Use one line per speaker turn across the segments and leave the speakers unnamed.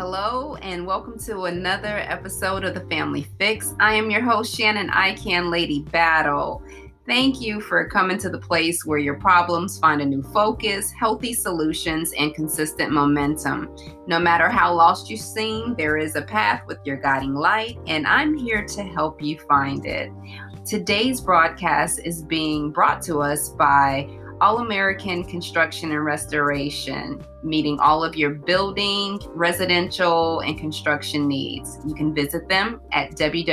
Hello, and welcome to another episode of The Family Fix. I am your host, Shannon Icahn, Lady Battle. Thank you for coming to the place where your problems find a new focus, healthy solutions, and consistent momentum. No matter how lost you seem, there is a path with your guiding light, and I'm here to help you find it. Today's broadcast is being brought to us by All-American Construction and Restoration, meeting all of your building, residential, and construction needs. You can visit them at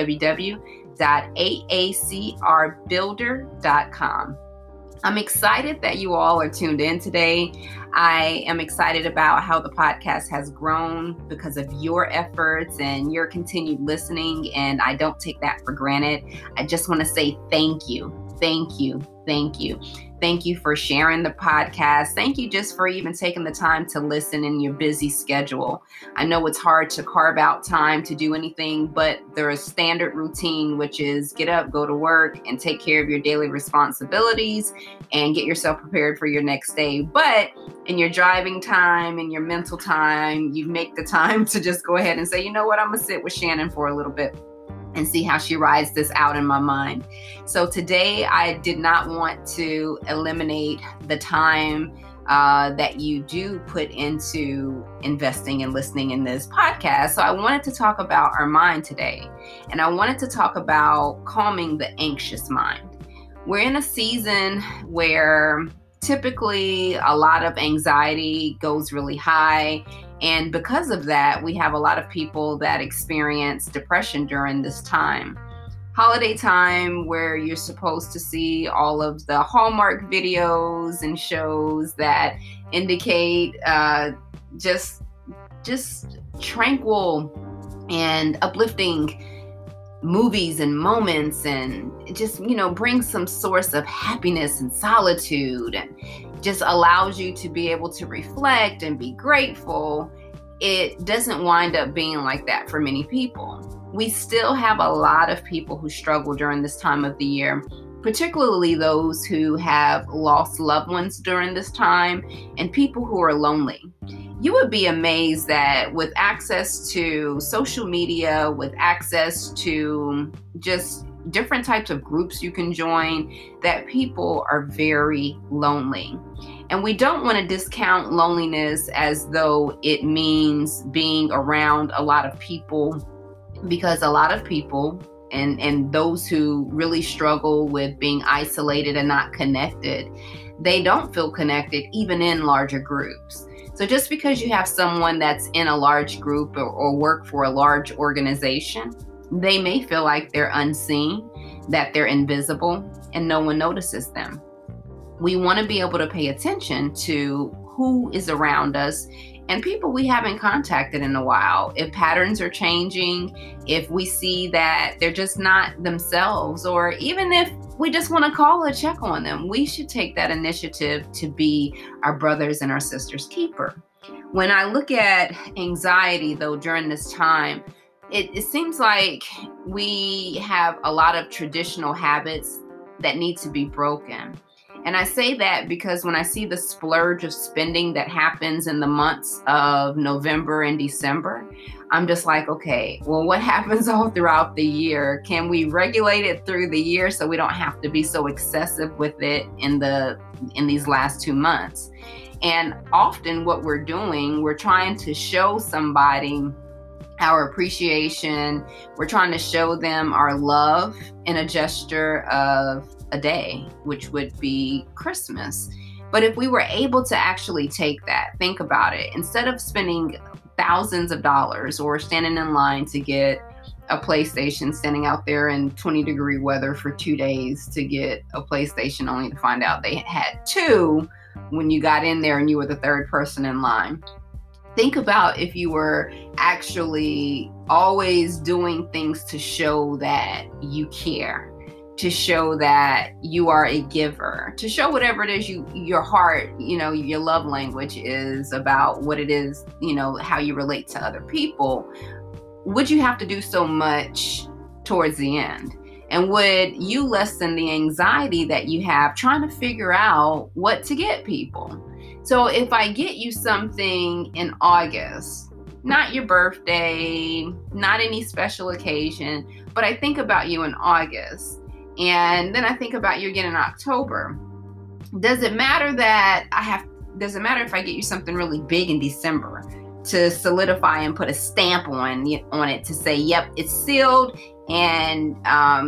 www.aacrbuilder.com. I'm excited that you all are tuned in today. I am excited about how the podcast has grown because of your efforts and your continued listening, and I don't take that for granted. I just want to say thank you. Thank you. Thank you. Thank you for sharing the podcast. Thank you just for even taking the time to listen in your busy schedule. I know it's hard to carve out time to do anything, but there's a standard routine, which is get up, go to work, and take care of your daily responsibilities and get yourself prepared for your next day. But in your driving time, in your mental time, you make the time to just go ahead and say, you know what, I'm going to sit with Shannon for a little bit and see how she rides this out in my mind. So today I did not want to eliminate the time that you do put into investing and listening in this podcast. So I wanted to talk about our mind today. And I wanted to talk about calming the anxious mind. We're in a season where typically a lot of anxiety goes really high. And because of that, we have a lot of people that experience depression during this time. Holiday time, where you're supposed to see all of the Hallmark videos and shows that indicate just tranquil and uplifting movies and moments, and just, bring some source of happiness and solitude, and just allows you to be able to reflect and be grateful. It doesn't wind up being like that for many people. We still have a lot of people who struggle during this time of the year, particularly those who have lost loved ones during this time and people who are lonely. You would be amazed that with access to social media, with access to just different types of groups you can join, that people are very lonely. And we don't want to discount loneliness as though it means being around a lot of people, because a lot of people and those who really struggle with being isolated and not connected, they don't feel connected even in larger groups. So just because you have someone that's in a large group or work for a large organization, they may feel like they're unseen, that they're invisible, and no one notices them. We want to be able to pay attention to who is around us and people we haven't contacted in a while. If patterns are changing, if we see that they're just not themselves, or even if we just want to call or check on them, we should take that initiative to be our brothers and our sisters' keeper. When I look at anxiety, though, during this time, it seems like we have a lot of traditional habits that need to be broken. And I say that because when I see the splurge of spending that happens in the months of November and December, I'm just like, okay, well, what happens all throughout the year? Can we regulate it through the year so we don't have to be so excessive with it in these last 2 months? And often what we're doing, we're trying to show somebody our appreciation. We're trying to show them our love in a gesture of a day, which would be Christmas. But if we were able to actually take that, think about it, instead of spending thousands of dollars or standing in line to get a PlayStation, standing out there in 20-degree weather for 2 days to get a PlayStation, only to find out they had 2 when you got in there and you were the third person in line. Think about if you were actually always doing things to show that you care, to show that you are a giver, to show whatever it is your heart, your love language is about, what it is, how you relate to other people. Would you have to do so much towards the end? And would you lessen the anxiety that you have trying to figure out what to get people? So if I get you something in August, not your birthday, not any special occasion, but I think about you in August. And then I think about you again in October. Does it matter if I get you something really big in December to solidify and put a stamp on it to say, yep, it's sealed and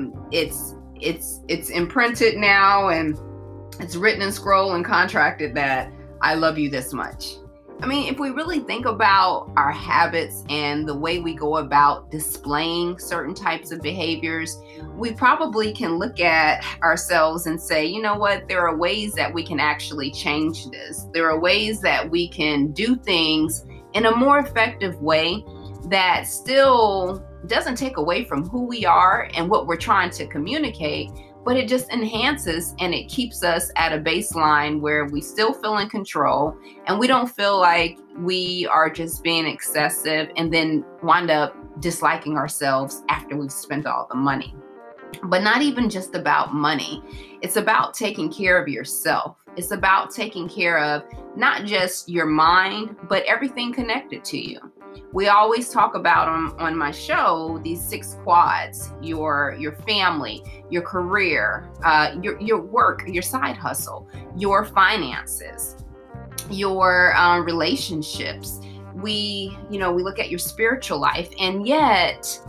it's imprinted now and it's written in scroll and contracted that I love you this much? I mean, if we really think about our habits and the way we go about displaying certain types of behaviors, we probably can look at ourselves and say, you know what, there are ways that we can actually change this. There are ways that we can do things in a more effective way that still doesn't take away from who we are and what we're trying to communicate, but it just enhances and it keeps us at a baseline where we still feel in control and we don't feel like we are just being excessive and then wind up disliking ourselves after we've spent all the money. But not even just about money. It's about taking care of yourself. It's about taking care of not just your mind, but everything connected to you. We always talk about on my show, these 6 quads: your family, your career, your work, your side hustle, your finances, your relationships. We look at your spiritual life, and yet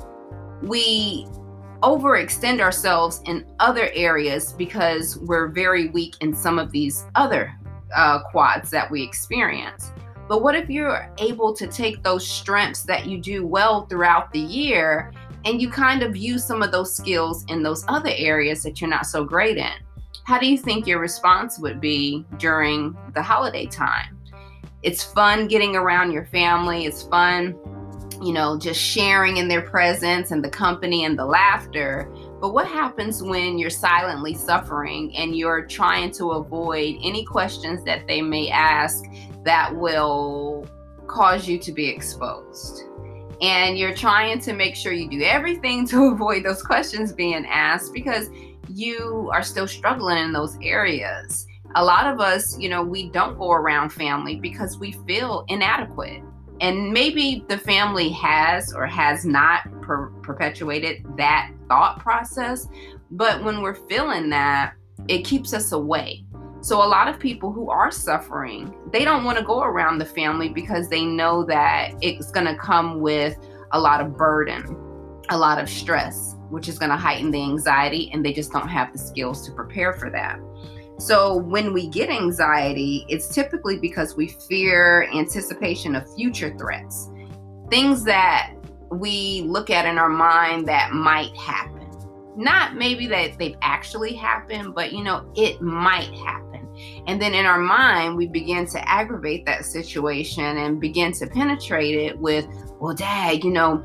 we overextend ourselves in other areas because we're very weak in some of these other quads that we experience. But what if you're able to take those strengths that you do well throughout the year and you kind of use some of those skills in those other areas that you're not so great in? How do you think your response would be during the holiday time? It's fun getting around your family. It's fun, just sharing in their presence and the company and the laughter. But what happens when you're silently suffering and you're trying to avoid any questions that they may ask that will cause you to be exposed? And you're trying to make sure you do everything to avoid those questions being asked because you are still struggling in those areas. A lot of us, we don't go around family because we feel inadequate. And maybe the family has or has not perpetuated that thought process. But when we're feeling that, it keeps us away. So a lot of people who are suffering, they don't want to go around the family because they know that it's going to come with a lot of burden, a lot of stress, which is going to heighten the anxiety, and they just don't have the skills to prepare for that. So when we get anxiety, it's typically because we fear anticipation of future threats, things that we look at in our mind that might happen. Not maybe that they've actually happened, but it might happen. And then in our mind, we begin to aggravate that situation and begin to penetrate it with, well, Dad,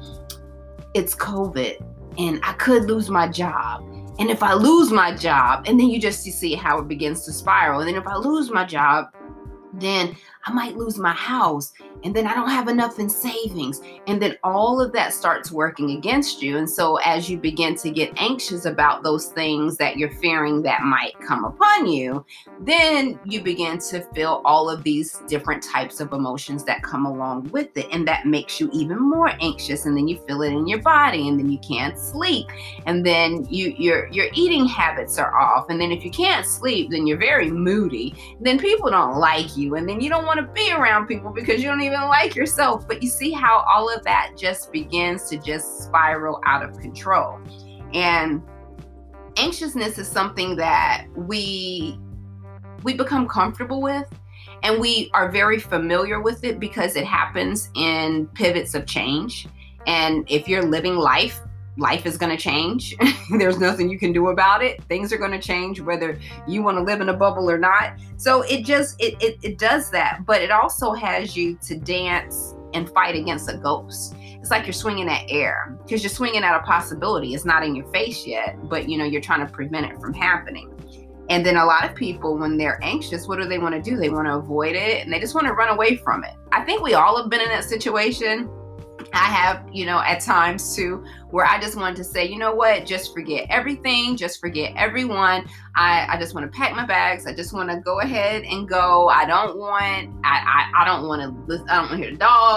it's COVID and I could lose my job. And if I lose my job, and then you see how it begins to spiral. And then if I lose my job, then I might lose my house. And then I don't have enough in savings. And then all of that starts working against you. And so as you begin to get anxious about those things that you're fearing that might come upon you, then you begin to feel all of these different types of emotions that come along with it. And that makes you even more anxious. And then you feel it in your body, and then you can't sleep. And then your eating habits are off. And then if you can't sleep, then you're very moody. Then people don't like you. And then you don't want to be around people because you don't even like yourself. But you see how all of that just begins to just spiral out of control. And anxiousness is something that we become comfortable with, and we are very familiar with it because it happens in pivots of change. And if you're living life is going to change. There's nothing you can do about it. Things are going to change whether you want to live in a bubble or not. So it does that, but it also has you to dance and fight against a ghost. It's like you're swinging at air because you're swinging at a possibility. It's not in your face yet, but you're trying to prevent it from happening. And then a lot of people, when they're anxious, what do they want to do? They want to avoid it, and they just want to run away from it. I think we all have been in that situation. I have, at times too, where I just wanted to say, you know what, just forget everything, just forget everyone. I just want to pack my bags. I just want to go ahead and go. I don't want to hear the dog.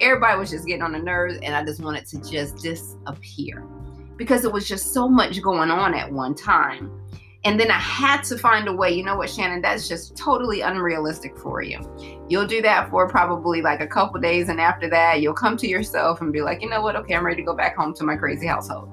everybody was just getting on the nerves, and I just wanted to just disappear because it was just so much going on at one time. And then I had to find a way. You know what, Shannon, that's just totally unrealistic for you. You'll do that for probably like a couple days, and after that, you'll come to yourself and be like, you know what, okay, I'm ready to go back home to my crazy household.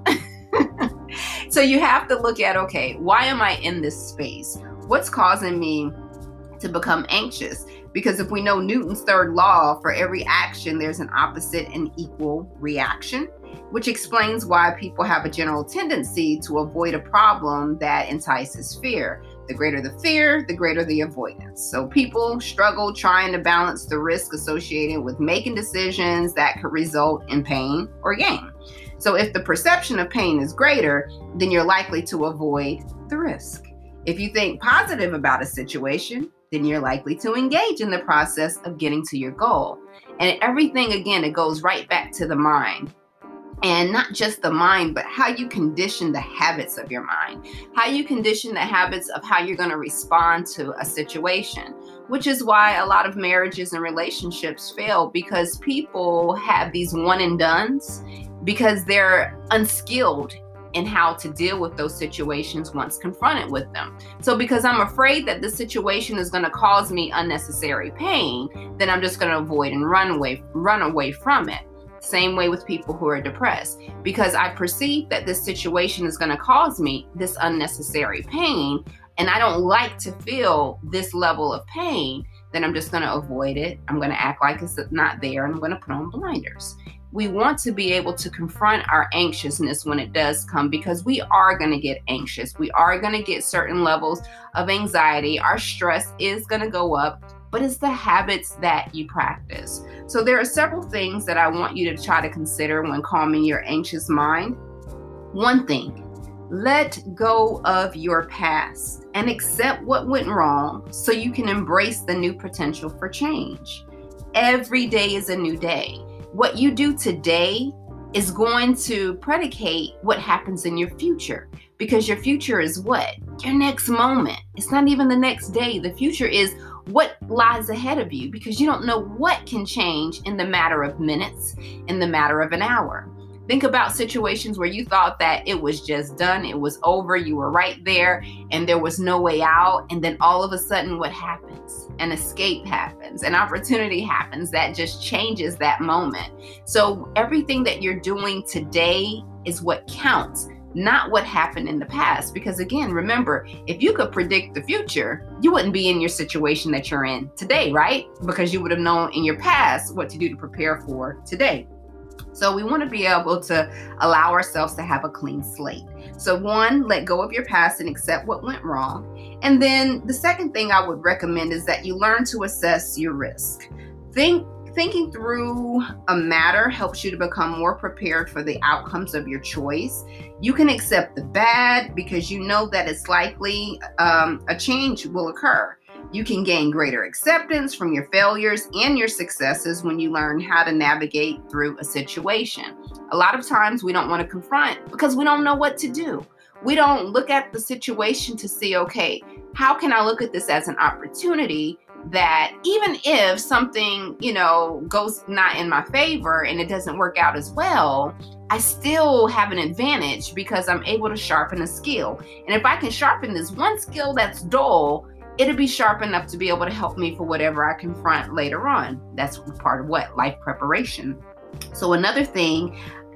So you have to look at, okay, why am I in this space? What's causing me to become anxious? Because if we know Newton's third law, for every action, there's an opposite and equal reaction, which explains why people have a general tendency to avoid a problem that entices fear. The greater the fear, the greater the avoidance. So people struggle trying to balance the risk associated with making decisions that could result in pain or gain. So if the perception of pain is greater, then you're likely to avoid the risk. If you think positive about a situation, then you're likely to engage in the process of getting to your goal. And everything, again, it goes right back to the mind. And not just the mind, but how you condition the habits of your mind, how you condition the habits of how you're going to respond to a situation, which is why a lot of marriages and relationships fail, because people have these one and dones because they're unskilled in how to deal with those situations once confronted with them. So because I'm afraid that this situation is going to cause me unnecessary pain, then I'm just going to avoid and run away from it. Same way with people who are depressed. Because I perceive that this situation is going to cause me this unnecessary pain, and I don't like to feel this level of pain, then I'm just going to avoid it. I'm going to act like it's not there, and I'm going to put on blinders. We want to be able to confront our anxiousness when it does come, because we are going to get anxious. We are going to get certain levels of anxiety. Our stress is going to go up, but it's the habits that you practice. So there are several things that I want you to try to consider when calming your anxious mind. One thing, let go of your past and accept what went wrong so you can embrace the new potential for change. Every day is a new day. What you do today is going to predicate what happens in your future, because your future is what? Your next moment. It's not even the next day. The future is what lies ahead of you, because you don't know what can change in the matter of minutes, in the matter of an hour. Think about situations where you thought that it was just done, it was over, you were right there, and there was no way out. And then all of a sudden, what happens? An escape happens, an opportunity happens that just changes that moment. So everything that you're doing today is what counts, not what happened in the past. Because again, remember, if you could predict the future, you wouldn't be in your situation that you're in today, right? Because you would have known in your past what to do to prepare for today. So we want to be able to allow ourselves to have a clean slate. So one, let go of your past and accept what went wrong. And then the second thing I would recommend is that you learn to assess your risk. Thinking through a matter helps you to become more prepared for the outcomes of your choice. You can accept the bad because you know that it's likely a change will occur. You can gain greater acceptance from your failures and your successes when you learn how to navigate through a situation. A lot of times we don't want to confront because we don't know what to do. We don't look at the situation to see, okay, how can I look at this as an opportunity that even if something, goes not in my favor and it doesn't work out as well, I still have an advantage because I'm able to sharpen a skill. And if I can sharpen this one skill that's dull, it'll be sharp enough to be able to help me for whatever I confront later on. That's part of what? Life preparation. So another thing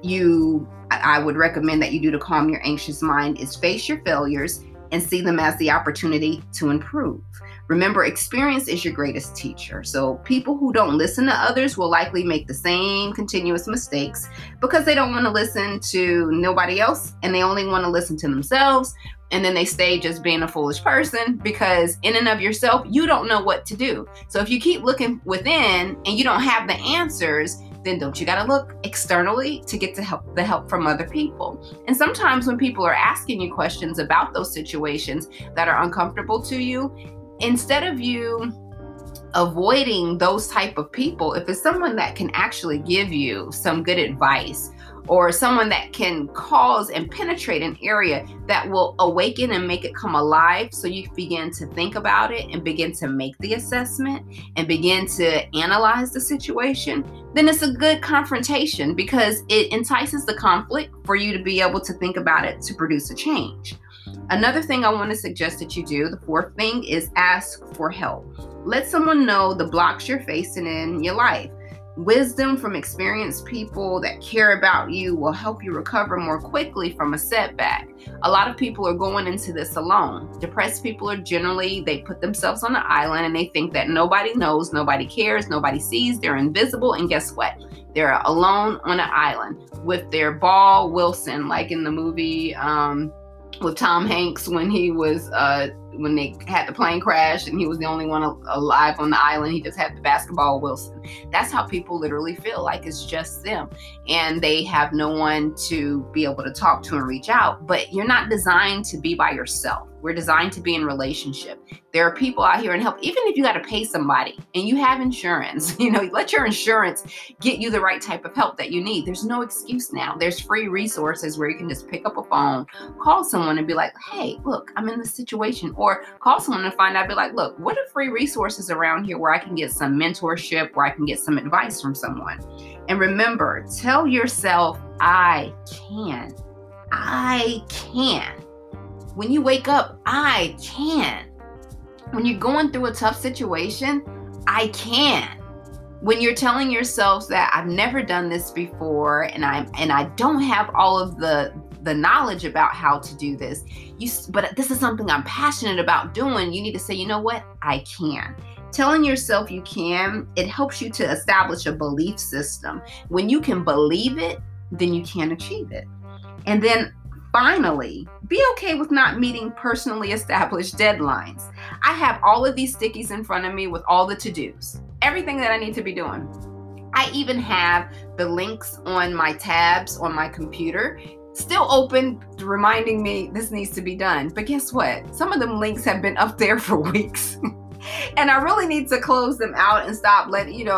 I would recommend that you do to calm your anxious mind is face your failures and see them as the opportunity to improve. Remember, experience is your greatest teacher. So people who don't listen to others will likely make the same continuous mistakes because they don't want to listen to nobody else and they only want to listen to themselves. And then they stay just being a foolish person because in and of yourself, you don't know what to do. So if you keep looking within and you don't have the answers, then don't you got to look externally to get the help from other people. And sometimes when people are asking you questions about those situations that are uncomfortable to you, instead of you avoiding those type of people, if it's someone that can actually give you some good advice, or someone that can cause and penetrate an area that will awaken and make it come alive, so you begin to think about it and begin to make the assessment and begin to analyze the situation, then it's a good confrontation, because it entices the conflict for you to be able to think about it to produce a change. Another thing I want to suggest that you do, the fourth thing, is ask for help. Let someone know the blocks you're facing in your life. Wisdom from experienced people that care about you will help you recover more quickly from a setback. A lot of people are going into this alone. Depressed people are generally, they put themselves on an island and they think that nobody knows, nobody cares, nobody sees, they're invisible. And guess what? They're alone on an island with their Ball Wilson, like in the movie with Tom Hanks when he was when they had the plane crash and he was the only one alive on the island. He just had the basketball Wilson. That's how people literally feel, like it's just them and they have no one to be able to talk to and reach out. But you're not designed to be by yourself. We're designed to be in relationship. There are people out here and help. Even if you got to pay somebody and you have insurance, let your insurance get you the right type of help that you need. There's no excuse now. There's free resources where you can just pick up a phone, call someone and be like, hey, look, I'm in this situation. Or call someone and find out, be like, look, what are free resources around here where I can get some mentorship, where I can get some advice from someone. And remember, tell yourself, I can. I can. When you wake up, I can. When you're going through a tough situation, I can. When you're telling yourself that I've never done this before and I don't have all of the knowledge about how to do this, but this is something I'm passionate about doing, you need to say, you know what? I can. Telling yourself you can, it helps you to establish a belief system. When you can believe it, then you can achieve it. And then finally, be okay with not meeting personally established deadlines. I have all of these stickies in front of me with all the to-dos, everything that I need to be doing. I even have the links on my tabs on my computer still open, reminding me this needs to be done. But guess what? Some of them links have been up there for weeks. And I really need to close them out and stop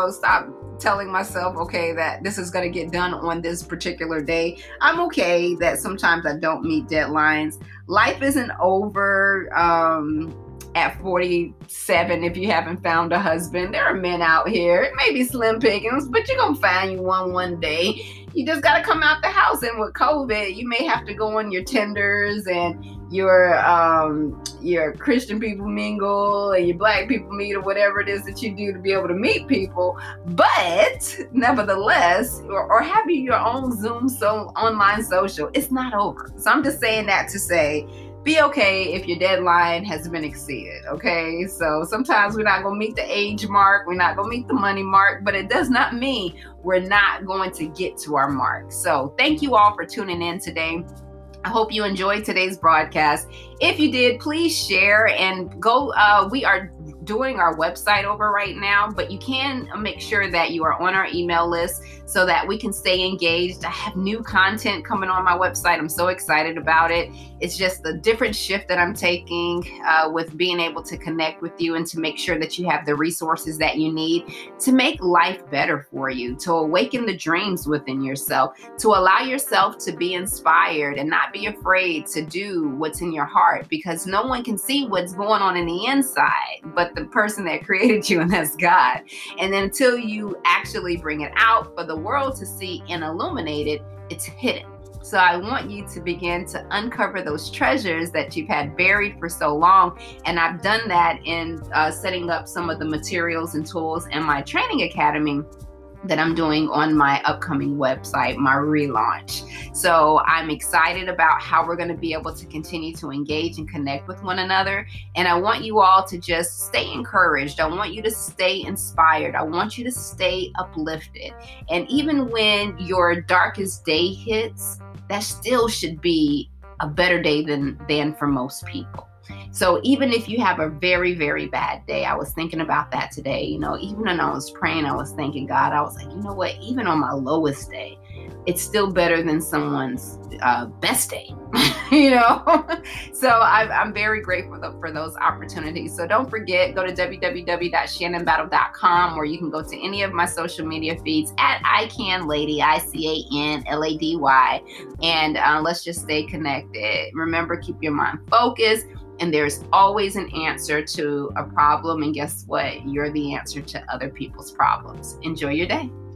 telling myself, okay, that this is going to get done on this particular day. I'm okay that sometimes I don't meet deadlines. Life isn't over at 47 if you haven't found a husband. There are men out here, it may be slim pickings, but you're going to find you one day. You just got to come out the house. And with COVID, you may have to go on your Tinders and your Christian people mingle and your black people meet, or whatever it is that you do to be able to meet people. But nevertheless, or having your own Zoom online social, it's not over. So I'm just saying that to say, be okay if your deadline has been exceeded, okay? So sometimes we're not going to meet the age mark, we're not going to meet the money mark, but it does not mean we're not going to get to our mark. So thank you all for tuning in today. I hope you enjoyed today's broadcast. If you did, please share and go. We are doing our website over right now, but you can make sure that you are on our email list so that we can stay engaged. I have new content coming on my website. I'm so excited about it. It's just a different shift that I'm taking with being able to connect with you and to make sure that you have the resources that you need to make life better for you, to awaken the dreams within yourself, to allow yourself to be inspired and not be afraid to do what's in your heart, because no one can see what's going on in the inside but the person that created you, and that's God. And then until you actually bring it out for the world to see and illuminate it, it's hidden. So I want you to begin to uncover those treasures that you've had buried for so long. And I've done that in setting up some of the materials and tools in my training academy that I'm doing on my upcoming website, my relaunch. So I'm excited about how we're going to be able to continue to engage and connect with one another. And I want you all to just stay encouraged. I want you to stay inspired. I want you to stay uplifted. And even when your darkest day hits, that still should be a better day than for most people. So even if you have a very, very bad day, I was thinking about that today, even when I was praying, I was thanking God. I was like, you know what, even on my lowest day, it's still better than someone's best day. you know. So I'm very grateful for those opportunities. So don't forget, go to www.shannonbattle.com, or you can go to any of my social media feeds at iCanLady, ICANLADY, and let's just stay connected. Remember, keep your mind focused, and there's always an answer to a problem, and guess what? You're the answer to other people's problems. Enjoy your day.